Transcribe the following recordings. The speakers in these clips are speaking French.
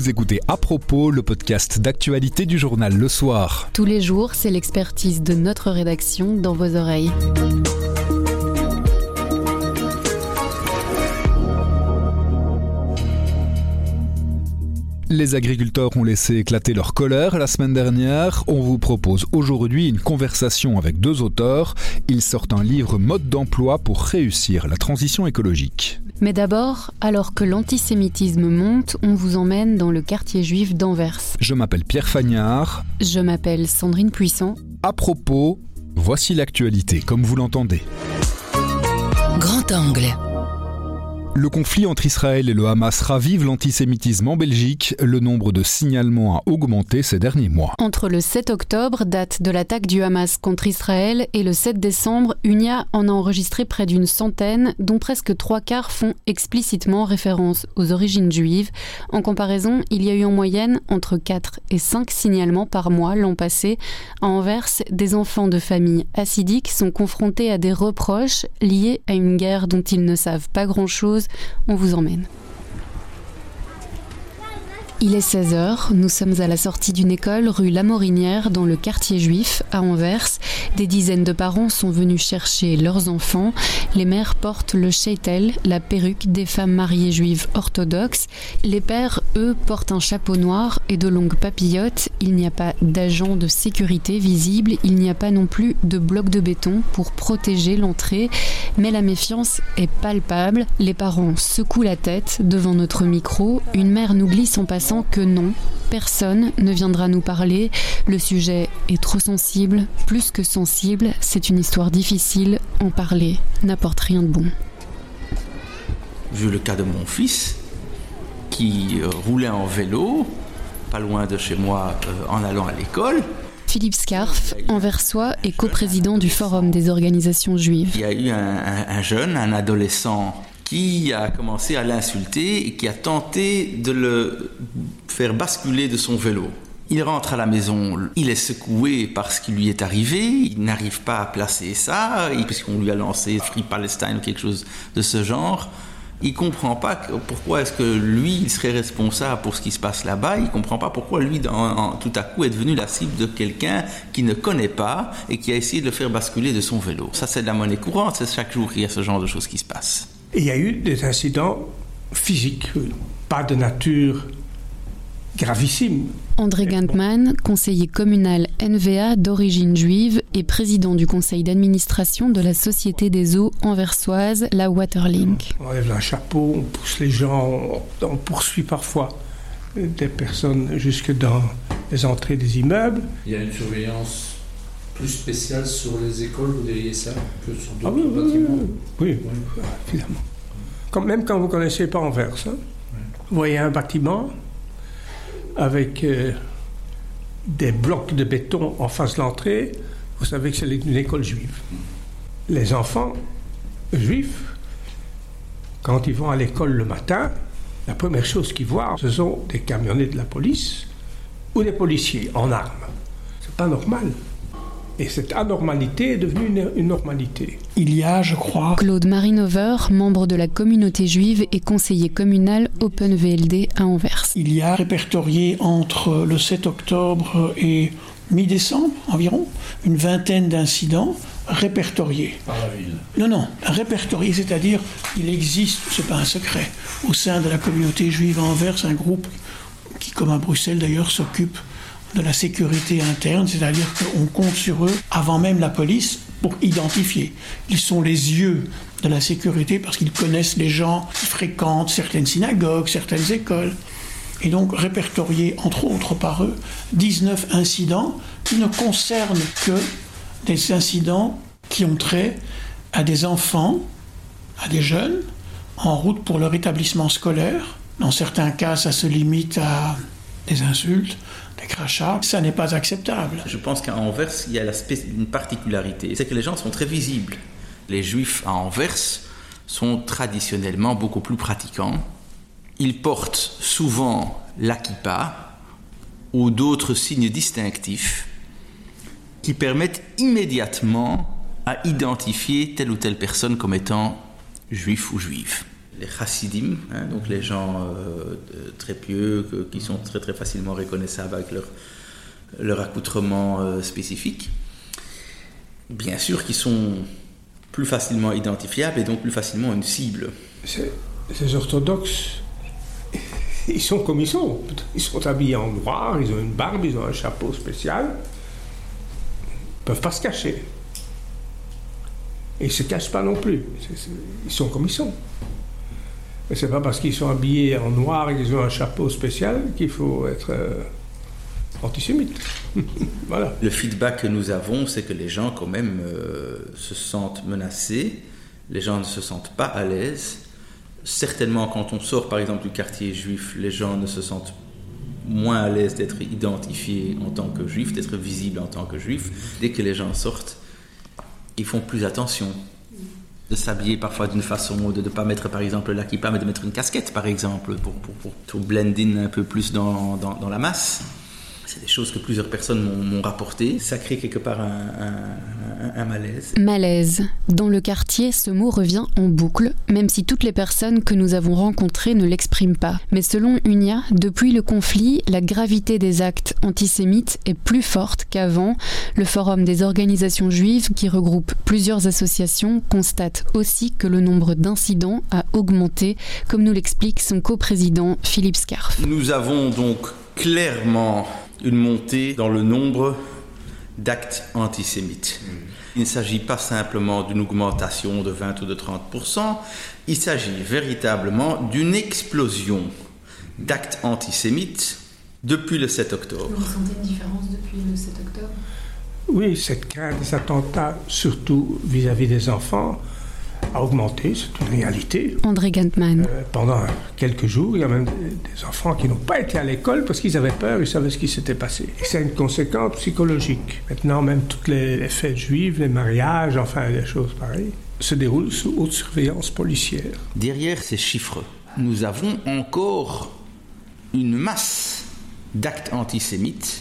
Vous écoutez À propos, le podcast d'actualité du journal Le Soir. Tous les jours, c'est l'expertise de notre rédaction dans vos oreilles. Les agriculteurs ont laissé éclater leur colère la semaine dernière. On vous propose aujourd'hui une conversation avec deux auteurs. Ils sortent un livre mode d'emploi pour réussir la transition écologique. Mais d'abord, alors que l'antisémitisme monte, on vous emmène dans le quartier juif d'Anvers. Je m'appelle Pierre Fagnard. Je m'appelle Sandrine Puissant. À propos, voici l'actualité comme vous l'entendez. Grand angle. Le conflit entre Israël et le Hamas ravive l'antisémitisme en Belgique. Le nombre de signalements a augmenté ces derniers mois. Entre le 7 octobre, date de l'attaque du Hamas contre Israël, et le 7 décembre, UNIA en a enregistré près d'une centaine, dont presque 3/4 font explicitement référence aux origines juives. En comparaison, il y a eu en moyenne entre 4 et 5 signalements par mois l'an passé. À Anvers, des enfants de familles hassidiques sont confrontés à des reproches liés à une guerre dont ils ne savent pas grand-chose. On vous emmène. Il est 16h, nous sommes à la sortie d'une école rue Lamorinière dans le quartier juif à Anvers. Des dizaines de parents sont venus chercher leurs enfants. Les mères portent le sheitel, la perruque des femmes mariées juives orthodoxes. Les pères, eux, portent un chapeau noir et de longues papillotes. Il n'y a pas d'agent de sécurité visible, il n'y a pas non plus de bloc de béton pour protéger l'entrée. Mais la méfiance est palpable. Les parents secouent la tête devant notre micro. Une mère nous glisse en passant que non, personne ne viendra nous parler. Le sujet est trop sensible, plus que sensible, c'est une histoire difficile. En parler n'apporte rien de bon. J'ai eu le cas de mon fils qui roulait en vélo, pas loin de chez moi, en allant à l'école. Philippe Scarf, anversois et coprésident du Forum des organisations juives. Il y a eu un jeune, un adolescent, qui a commencé à l'insulter et qui a tenté de le faire basculer de son vélo. Il rentre à la maison, il est secoué par ce qui lui est arrivé, il n'arrive pas à placer ça, puisqu'on lui a lancé Free Palestine ou quelque chose de ce genre. Il ne comprend pas pourquoi est-ce que lui, il serait responsable pour ce qui se passe là-bas. Il ne comprend pas pourquoi lui, tout à coup, est devenu la cible de quelqu'un qu'il ne connaît pas et qui a essayé de le faire basculer de son vélo. Ça, c'est de la monnaie courante, c'est chaque jour qu'il y a ce genre de choses qui se passent. Il y a eu des incidents physiques, pas de nature gravissime. André Gantman, conseiller communal NVA d'origine juive et président du conseil d'administration de la Société des eaux anversoises, la Waterlink. On enlève un chapeau, on pousse les gens, on poursuit parfois des personnes jusque dans les entrées des immeubles. Il y a une surveillance plus spéciale sur les écoles, vous diriez ça, que sur d'autres bâtiments. Oui, évidemment. Même quand vous ne connaissez pas Anvers, hein, vous voyez un bâtiment avec des blocs de béton en face de l'entrée, vous savez que c'est une école juive. Les enfants juifs, quand ils vont à l'école le matin, la première chose qu'ils voient, ce sont des camionnettes de la police ou des policiers en armes. C'est pas normal. Et cette anormalité est devenue une normalité. Il y a, je crois... Claude Marinover, membre de la communauté juive et conseiller communal Open VLD à Anvers. Il y a répertorié entre le 7 octobre et mi-décembre environ, une vingtaine d'incidents répertoriés. Par la ville. Non, répertoriés, c'est-à-dire il existe, c'est pas un secret, au sein de la communauté juive à Anvers, un groupe qui, comme à Bruxelles d'ailleurs, s'occupe de la sécurité interne, c'est-à-dire qu'on compte sur eux avant même la police pour identifier. Ils sont les yeux de la sécurité parce qu'ils connaissent les gens qui fréquentent certaines synagogues, certaines écoles. Et donc répertorier, entre autres par eux, 19 incidents qui ne concernent que des incidents qui ont trait à des enfants, à des jeunes, en route pour leur établissement scolaire. Dans certains cas, ça se limite à des insultes, des crachats. Ça n'est pas acceptable. Je pense qu'à Anvers, il y a une particularité, c'est que les gens sont très visibles. Les Juifs à Anvers sont traditionnellement beaucoup plus pratiquants. Ils portent souvent la kippa ou d'autres signes distinctifs qui permettent immédiatement à identifier telle ou telle personne comme étant juif ou juive. les chassidim, donc les gens très pieux, qui sont très très facilement reconnaissables avec leur accoutrement spécifique. Bien sûr qu'ils sont plus facilement identifiables et donc plus facilement une cible. Ces orthodoxes, ils sont comme ils sont. Ils sont habillés en noir, ils ont une barbe, ils ont un chapeau spécial. Ils ne peuvent pas se cacher. Et ils ne se cachent pas non plus. Ils sont comme ils sont. Mais ce n'est pas parce qu'ils sont habillés en noir et qu'ils ont un chapeau spécial qu'il faut être antisémite. Voilà. Le feedback que nous avons, c'est que les gens quand même se sentent menacés, les gens ne se sentent pas à l'aise. Certainement, quand on sort par exemple du quartier juif, les gens ne se sentent moins à l'aise d'être identifiés en tant que juifs, d'être visibles en tant que juifs. Dès que les gens sortent, ils font plus attention. De s'habiller parfois d'une façon, de ne pas mettre par exemple la kippa, mais de mettre une casquette par exemple, pour blend in un peu plus dans la masse. C'est des choses que plusieurs personnes m'ont rapportées. Ça crée quelque part un malaise. Malaise. Dans le quartier, ce mot revient en boucle, même si toutes les personnes que nous avons rencontrées ne l'expriment pas. Mais selon UNIA, depuis le conflit, la gravité des actes antisémites est plus forte qu'avant. Le Forum des organisations juives, qui regroupe plusieurs associations, constate aussi que le nombre d'incidents a augmenté, comme nous l'explique son coprésident Philippe Scarf. Nous avons donc clairement une montée dans le nombre d'actes antisémites. Il ne s'agit pas simplement d'une augmentation de 20 ou de 30%, il s'agit véritablement d'une explosion d'actes antisémites depuis le 7 octobre. Vous ressentez une différence depuis le 7 octobre ? Oui, cette crainte des attentats, surtout vis-à-vis des enfants, a augmenté, c'est une réalité. André Gantman. Pendant quelques jours, il y a même des enfants qui n'ont pas été à l'école parce qu'ils avaient peur, ils savaient ce qui s'était passé. Et c'est une conséquence psychologique. Maintenant, même toutes les fêtes juives, les mariages, enfin des choses pareilles, se déroulent sous haute surveillance policière. Derrière ces chiffres, nous avons encore une masse d'actes antisémites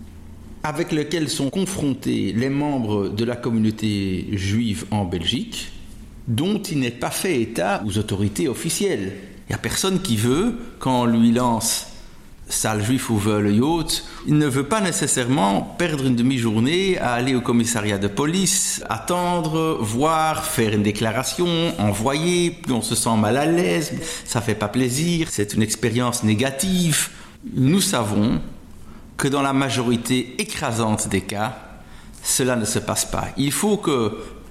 avec lesquels sont confrontés les membres de la communauté juive en Belgique, dont il n'est pas fait état aux autorités officielles. Il n'y a personne qui veut, quand on lui lance « sale juif » ou « veut le yacht », il ne veut pas nécessairement perdre une demi-journée à aller au commissariat de police, attendre, voir, faire une déclaration, envoyer, puis on se sent mal à l'aise, ça ne fait pas plaisir, c'est une expérience négative. Nous savons que dans la majorité écrasante des cas, cela ne se passe pas. Il faut que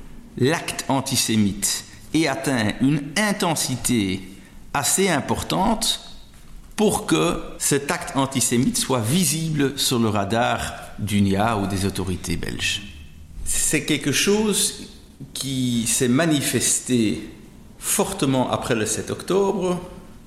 l'acte antisémite ait atteint une intensité assez importante pour que cet acte antisémite soit visible sur le radar d'UNIA ou des autorités belges. C'est quelque chose qui s'est manifesté fortement après le 7 octobre,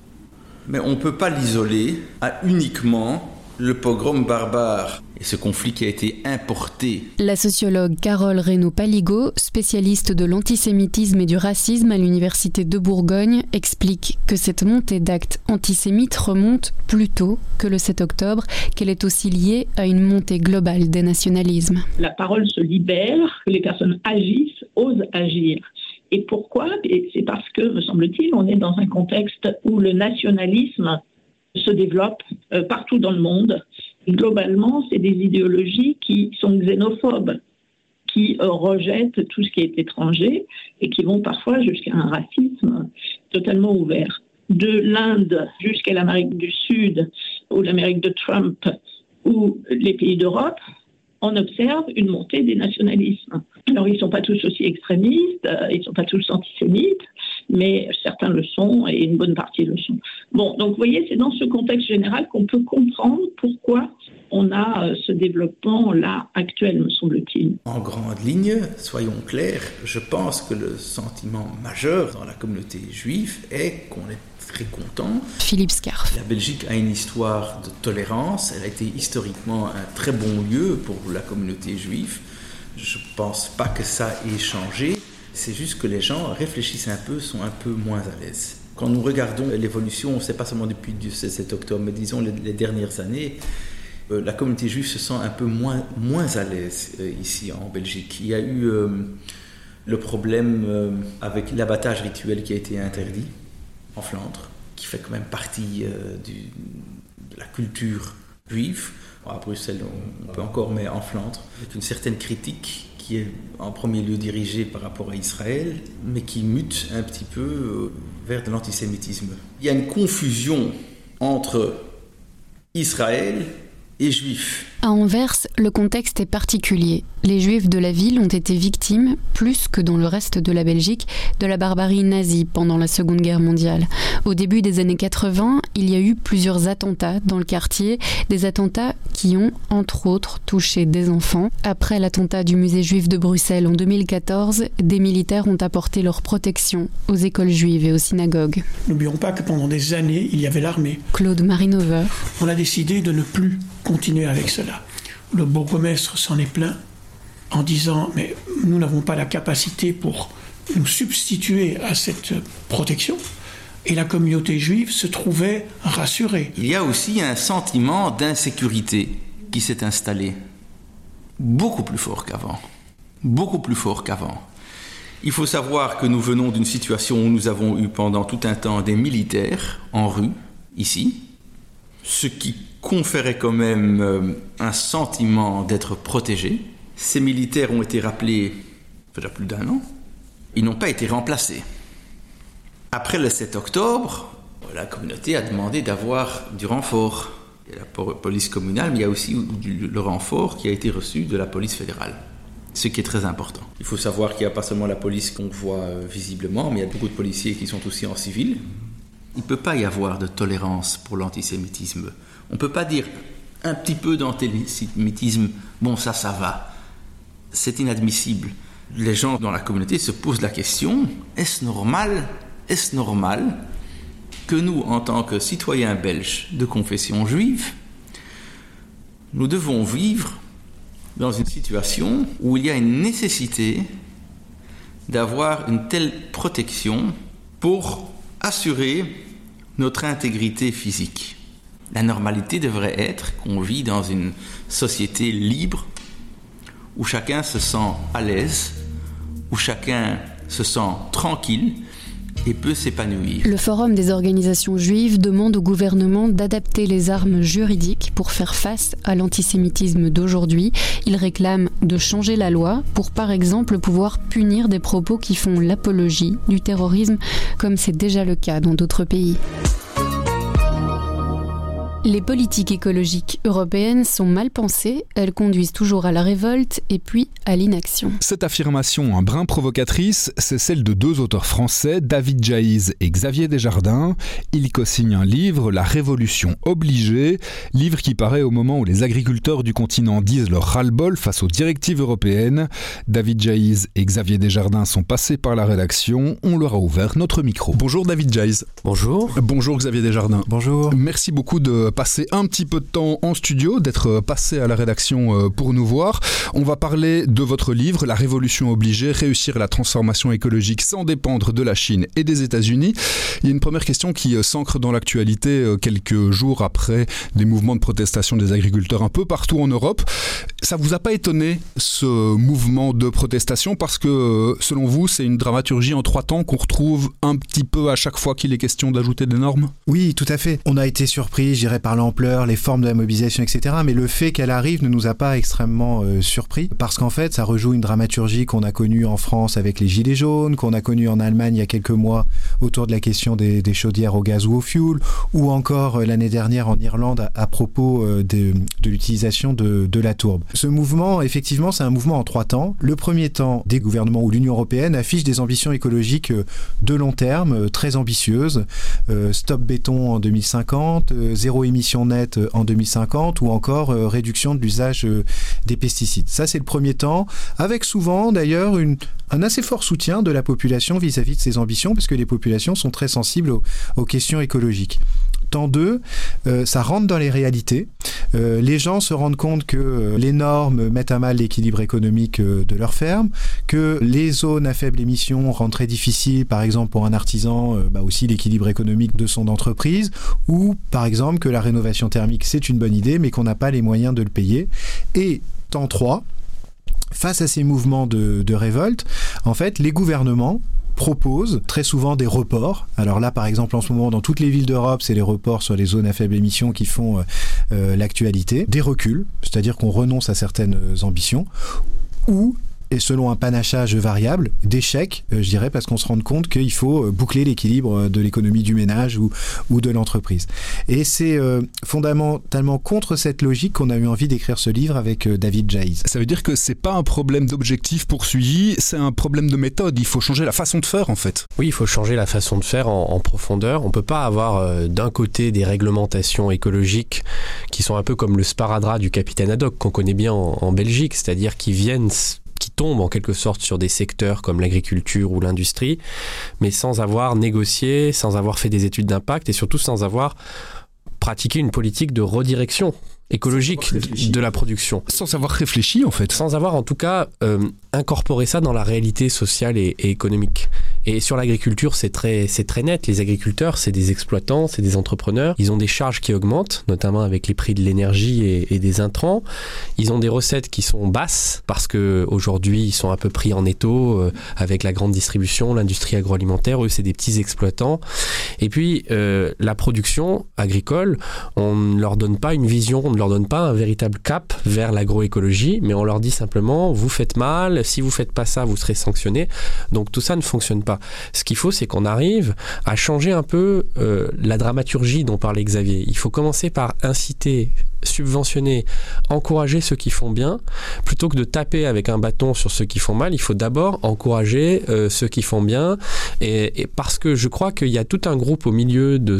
mais on ne peut pas l'isoler à uniquement le pogrom barbare et ce conflit qui a été importé. La sociologue Carole Reynaud-Paligot, spécialiste de l'antisémitisme et du racisme à l'Université de Bourgogne, explique que cette montée d'actes antisémites remonte plus tôt que le 7 octobre, qu'elle est aussi liée à une montée globale des nationalismes. La parole se libère, que les personnes agissent, osent agir. Et pourquoi ? Et c'est parce que, me semble-t-il, on est dans un contexte où le nationalisme se développe partout dans le monde. Et globalement, c'est des idéologies qui sont xénophobes, qui rejettent tout ce qui est étranger et qui vont parfois jusqu'à un racisme totalement ouvert. De l'Inde jusqu'à l'Amérique du Sud ou l'Amérique de Trump ou les pays d'Europe, on observe une montée des nationalismes. Alors, ils ne sont pas tous aussi extrémistes, ils ne sont pas tous antisémites, mais certains le sont et une bonne partie le sont. Bon, donc vous voyez, c'est dans ce contexte général qu'on peut comprendre pourquoi on a ce développement-là actuel, me semble-t-il. En grande ligne, soyons clairs, je pense que le sentiment majeur dans la communauté juive est qu'on est très content. Philippe Scarf. La Belgique a une histoire de tolérance, elle a été historiquement un très bon lieu pour la communauté juive. Je ne pense pas que ça ait changé. C'est juste que les gens réfléchissent un peu, sont un peu moins à l'aise. Quand nous regardons l'évolution, ce n'est pas seulement depuis le 7 octobre, mais disons les dernières années, la communauté juive se sent un peu moins à l'aise ici en Belgique. Il y a eu le problème avec l'abattage rituel qui a été interdit. en Flandre, qui fait quand même partie de la culture juive. À Bruxelles, on peut encore, mais en Flandre, avec une certaine critique qui est en premier lieu dirigée par rapport à Israël, mais qui mute un petit peu vers de l'antisémitisme. Il y a une confusion entre Israël et Juifs. À Anvers, le contexte est particulier. Les Juifs de la ville ont été victimes, plus que dans le reste de la Belgique, de la barbarie nazie pendant la Seconde Guerre mondiale. Au début des années 80, il y a eu plusieurs attentats dans le quartier, des attentats qui ont, entre autres, touché des enfants. Après l'attentat du musée juif de Bruxelles en 2014, des militaires ont apporté leur protection aux écoles juives et aux synagogues. N'oublions pas que pendant des années, il y avait l'armée. Claude Marinover. On a décidé de ne plus continuer avec cela. Le bourgmestre s'en est plaint en disant « mais nous n'avons pas la capacité pour nous substituer à cette protection ». Et la communauté juive se trouvait rassurée. Il y a aussi un sentiment d'insécurité qui s'est installé, beaucoup plus fort qu'avant. Beaucoup plus fort qu'avant. Il faut savoir que nous venons d'une situation où nous avons eu pendant tout un temps des militaires en rue, ici, ce qui conférait quand même un sentiment d'être protégé. Ces militaires ont été rappelés il y a plus d'1 an. Ils n'ont pas été remplacés. Après le 7 octobre, la communauté a demandé d'avoir du renfort. Il y a la police communale, mais il y a aussi le renfort qui a été reçu de la police fédérale. Ce qui est très important. Il faut savoir qu'il n'y a pas seulement la police qu'on voit visiblement, mais il y a beaucoup de policiers qui sont aussi en civil. Il ne peut pas y avoir de tolérance pour l'antisémitisme. On ne peut pas dire un petit peu d'antisémitisme, bon ça va. C'est inadmissible. Les gens dans la communauté se posent la question, est-ce normal que nous, en tant que citoyens belges de confession juive, nous devons vivre dans une situation où il y a une nécessité d'avoir une telle protection pour assurer notre intégrité physique. La normalité devrait être qu'on vit dans une société libre où chacun se sent à l'aise, où chacun se sent tranquille et peut s'épanouir. Le Forum des organisations juives demande au gouvernement d'adapter les armes juridiques pour faire face à l'antisémitisme d'aujourd'hui. Il réclame de changer la loi pour, par exemple, pouvoir punir des propos qui font l'apologie du terrorisme, comme c'est déjà le cas dans d'autres pays. Les politiques écologiques européennes sont mal pensées, elles conduisent toujours à la révolte et puis à l'inaction. Cette affirmation un brin provocatrice, c'est celle de 2 auteurs français, David Jaïs et Xavier Desjardins. Ils co-signent un livre, La Révolution obligée, livre qui paraît au moment où les agriculteurs du continent disent leur ras-le-bol face aux directives européennes. David Jaïs et Xavier Desjardins sont passés par la rédaction, on leur a ouvert notre micro. Bonjour David Jaïs. Bonjour. Bonjour Xavier Desjardins. Bonjour. Merci beaucoup de passer un petit peu de temps en studio, d'être passé à la rédaction pour nous voir. On va parler de votre livre, La Révolution obligée, réussir la transformation écologique sans dépendre de la Chine et des États-Unis. Il y a une première question qui s'ancre dans l'actualité quelques jours après des mouvements de protestation des agriculteurs un peu partout en Europe. Ça vous a pas étonné ce mouvement de protestation parce que selon vous, c'est une dramaturgie en 3 temps qu'on retrouve un petit peu à chaque fois qu'il est question d'ajouter des normes ? Oui, tout à fait. On a été surpris, je dirais, par l'ampleur, les formes de la mobilisation, etc. Mais le fait qu'elle arrive ne nous a pas extrêmement surpris parce qu'en fait, ça rejoue une dramaturgie qu'on a connue en France avec les Gilets jaunes, qu'on a connue en Allemagne il y a quelques mois autour de la question des chaudières au gaz ou au fioul, ou encore l'année dernière en Irlande à propos de l'utilisation de la tourbe. Ce mouvement, effectivement, c'est un mouvement en 3 temps. Le premier temps, des gouvernements ou l'Union européenne affiche des ambitions écologiques de long terme, très ambitieuses. Stop béton en 2050, zéro émission nette en 2050 ou encore réduction de l'usage des pesticides. Ça, c'est le premier temps, avec souvent d'ailleurs un assez fort soutien de la population vis-à-vis de ces ambitions, parce que les populations sont très sensibles aux questions écologiques. Temps 2, ça rentre dans les réalités. Les gens se rendent compte que les normes mettent à mal l'équilibre économique de leur ferme, que les zones à faible émission rendent très difficile, par exemple pour un artisan, aussi l'équilibre économique de son entreprise, ou par exemple que la rénovation thermique c'est une bonne idée, mais qu'on n'a pas les moyens de le payer. Et temps 3, face à ces mouvements de révolte, en fait, les gouvernements propose très souvent des reports. Alors là, par exemple, en ce moment, dans toutes les villes d'Europe, c'est les reports sur les zones à faible émission qui font l'actualité. Des reculs, c'est-à-dire qu'on renonce à certaines ambitions, ou, et selon un panachage variable, d'échecs, je dirais, parce qu'on se rend compte qu'il faut boucler l'équilibre de l'économie du ménage ou de l'entreprise. Et c'est fondamentalement contre cette logique qu'on a eu envie d'écrire ce livre avec David Jaiz. Ça veut dire que c'est pas un problème d'objectif poursuivi, c'est un problème de méthode. Il faut changer la façon de faire, en fait. Oui, il faut changer la façon de faire en profondeur. On peut pas avoir d'un côté des réglementations écologiques qui sont un peu comme le sparadrap du capitaine Haddock qu'on connaît bien en Belgique, c'est-à-dire qui tombent en quelque sorte sur des secteurs comme l'agriculture ou l'industrie, mais sans avoir négocié, sans avoir fait des études d'impact et surtout sans avoir pratiqué une politique de redirection écologique de la production. Sans avoir réfléchi, en fait. Sans avoir, en tout cas, incorporé ça dans la réalité sociale et économique. Et sur l'agriculture, c'est très net. Les agriculteurs, c'est des exploitants, c'est des entrepreneurs. Ils ont des charges qui augmentent, notamment avec les prix de l'énergie et des intrants. Ils ont des recettes qui sont basses parce qu'aujourd'hui, ils sont un peu pris en étau avec la grande distribution, l'industrie agroalimentaire. Eux, c'est des petits exploitants. Et puis, la production agricole, on ne leur donne pas une vision, on ne leur donne pas un véritable cap vers l'agroécologie, mais on leur dit simplement, vous faites mal, si vous faites pas ça, vous serez sanctionné. Donc tout ça ne fonctionne pas. Ce qu'il faut, c'est qu'on arrive à changer un peu la dramaturgie dont parlait Xavier. Il faut commencer par inciter, subventionner, encourager ceux qui font bien, plutôt que de taper avec un bâton sur ceux qui font mal. Il faut d'abord encourager ceux qui font bien, et parce que je crois qu'il y a tout un groupe au milieu de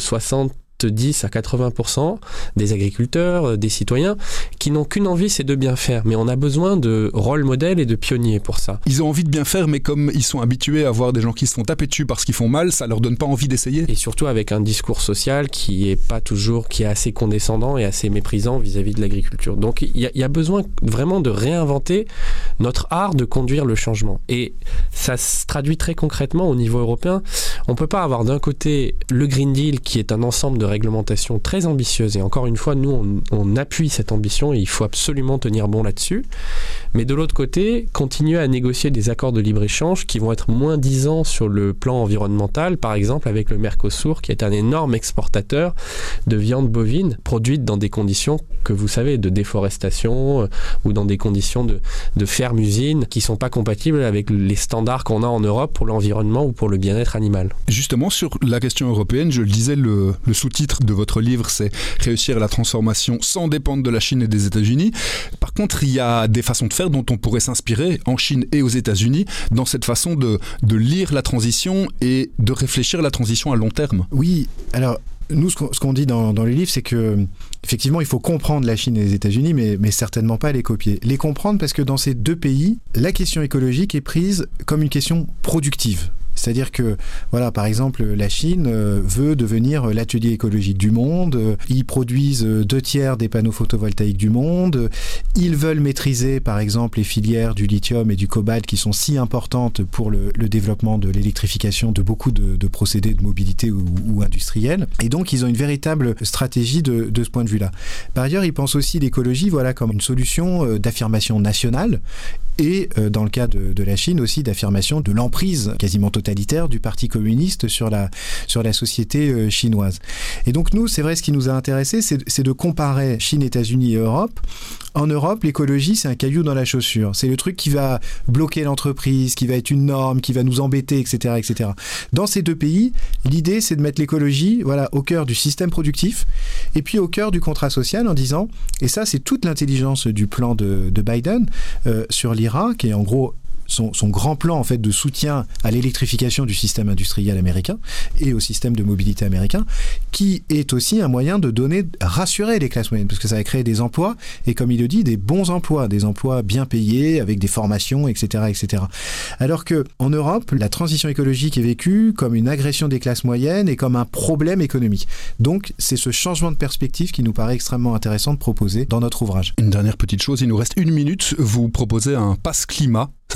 10 à 80% des agriculteurs, des citoyens, qui n'ont qu'une envie, c'est de bien faire. Mais on a besoin de rôle modèle et de pionniers pour ça. Ils ont envie de bien faire, mais comme ils sont habitués à voir des gens qui se font taper dessus parce qu'ils font mal, ça leur donne pas envie d'essayer. Et surtout avec un discours social qui est assez condescendant et assez méprisant vis-à-vis de l'agriculture. Donc il y a besoin vraiment de réinventer notre art de conduire le changement. Et ça se traduit très concrètement au niveau européen. On peut pas avoir d'un côté le Green Deal qui est un ensemble de réglementation très ambitieuse, et encore une fois nous on appuie cette ambition et il faut absolument tenir bon là-dessus, mais de l'autre côté continuer à négocier des accords de libre-échange qui vont être moins disants sur le plan environnemental, par exemple avec le Mercosur qui est un énorme exportateur de viande bovine produite dans des conditions que vous savez de déforestation ou dans des conditions de fermes-usines qui sont pas compatibles avec les standards qu'on a en Europe pour l'environnement ou pour le bien-être animal. Justement sur la question européenne, je le disais, le sous-titre de votre livre, c'est « Réussir la transformation sans dépendre de la Chine et des États-Unis ». Par contre, il y a des façons de faire dont on pourrait s'inspirer en Chine et aux États-Unis dans cette façon de lire la transition et de réfléchir à la transition à long terme. Oui, alors nous, ce qu'on dit dans le livre, c'est que effectivement, il faut comprendre la Chine et les États-Unis, mais certainement pas les copier. Les comprendre parce que dans ces deux pays, la question écologique est prise comme une question productive. C'est-à-dire que, voilà, par exemple, la Chine veut devenir l'atelier écologique du monde. Ils produisent 2/3 des panneaux photovoltaïques du monde. Ils veulent maîtriser, par exemple, les filières du lithium et du cobalt qui sont si importantes pour le développement de l'électrification de beaucoup de procédés de mobilité ou industriels. Et donc, ils ont une véritable stratégie de ce point de vue-là. Par ailleurs, ils pensent aussi l'écologie, voilà, comme une solution d'affirmation nationale. Et dans le cas de la Chine aussi, d'affirmation de l'emprise quasiment totalitaire du Parti communiste sur la société chinoise. Et donc nous, c'est vrai, ce qui nous a intéressés, c'est de comparer Chine, États-Unis et Europe. En Europe, l'écologie, c'est un caillou dans la chaussure. C'est le truc qui va bloquer l'entreprise, qui va être une norme, qui va nous embêter, etc., etc. Dans ces deux pays, l'idée, c'est de mettre l'écologie, voilà, au cœur du système productif et puis au cœur du contrat social en disant, et ça, c'est toute l'intelligence du plan de Biden sur l'IRA, qui est en gros son grand plan en fait de soutien à l'électrification du système industriel américain et au système de mobilité américain, qui est aussi un moyen de rassurer les classes moyennes, parce que ça va créer des emplois, et comme il le dit, des bons emplois, des emplois bien payés, avec des formations, etc., etc. Alors que en Europe, la transition écologique est vécue comme une agression des classes moyennes et comme un problème économique. Donc, c'est ce changement de perspective qui nous paraît extrêmement intéressant de proposer dans notre ouvrage. Une dernière petite chose, il nous reste 1 minute. Vous proposez un pass climat.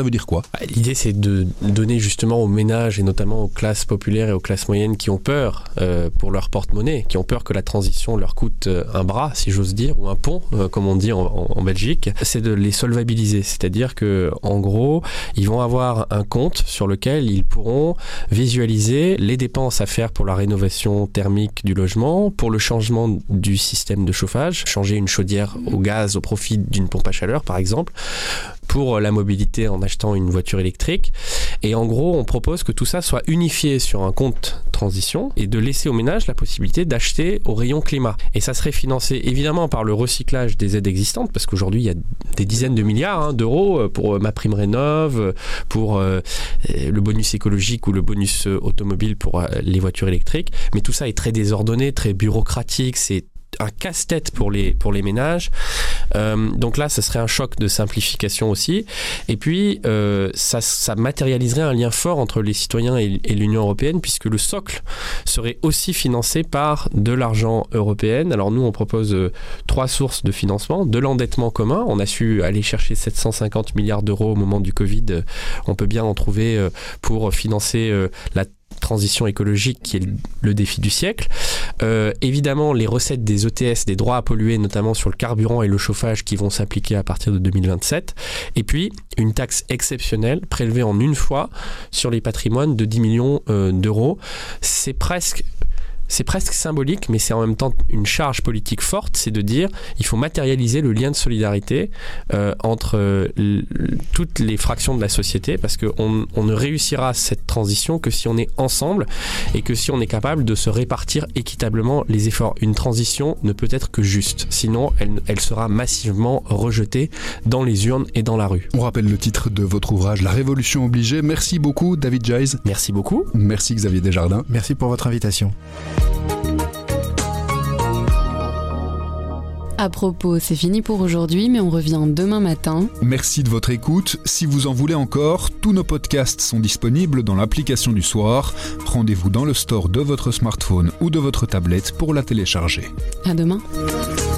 Ça veut dire quoi ? L'idée, c'est de donner justement aux ménages et notamment aux classes populaires et aux classes moyennes qui ont peur pour leur porte-monnaie, qui ont peur que la transition leur coûte un bras, si j'ose dire, ou un pont, comme on dit en Belgique, c'est de les solvabiliser. C'est-à-dire que, en gros, ils vont avoir un compte sur lequel ils pourront visualiser les dépenses à faire pour la rénovation thermique du logement, pour le changement du système de chauffage, changer une chaudière au gaz au profit d'une pompe à chaleur, par exemple, pour la mobilité en achetant une voiture électrique. Et en gros, on propose que tout ça soit unifié sur un compte transition et de laisser aux ménages la possibilité d'acheter au rayon climat. Et ça serait financé évidemment par le recyclage des aides existantes, parce qu'aujourd'hui, il y a des dizaines de milliards d'euros pour MaPrimeRénov', pour le bonus écologique ou le bonus automobile pour les voitures électriques. Mais tout ça est très désordonné, très bureaucratique, c'est un casse-tête pour les ménages. Donc là, ce serait un choc de simplification aussi. Et puis, ça matérialiserait un lien fort entre les citoyens et l'Union européenne, puisque le socle serait aussi financé par de l'argent européen. Alors nous, on propose 3 sources de financement. De l'endettement commun. On a su aller chercher 750 milliards d'euros au moment du Covid. On peut bien en trouver pour financer la transition écologique qui est le défi du siècle. Évidemment, les recettes des ETS, des droits à polluer, notamment sur le carburant et le chauffage qui vont s'appliquer à partir de 2027. Et puis, une taxe exceptionnelle prélevée en une fois sur les patrimoines de 10 millions d'euros. C'est presque symbolique, mais c'est en même temps une charge politique forte, c'est de dire il faut matérialiser le lien de solidarité entre toutes les fractions de la société, parce qu'on ne réussira cette transition que si on est ensemble et que si on est capable de se répartir équitablement les efforts. Une transition ne peut être que juste, sinon elle sera massivement rejetée dans les urnes et dans la rue. On rappelle le titre de votre ouvrage, La Révolution obligée. Merci beaucoup David Gies. Merci beaucoup. Merci Xavier Desjardins. Merci pour votre invitation. À propos, c'est fini pour aujourd'hui, mais on revient demain matin. Merci de votre écoute. Si vous en voulez encore, tous nos podcasts sont disponibles dans l'application du soir. Rendez-vous dans le store de votre smartphone ou de votre tablette pour la télécharger. À demain.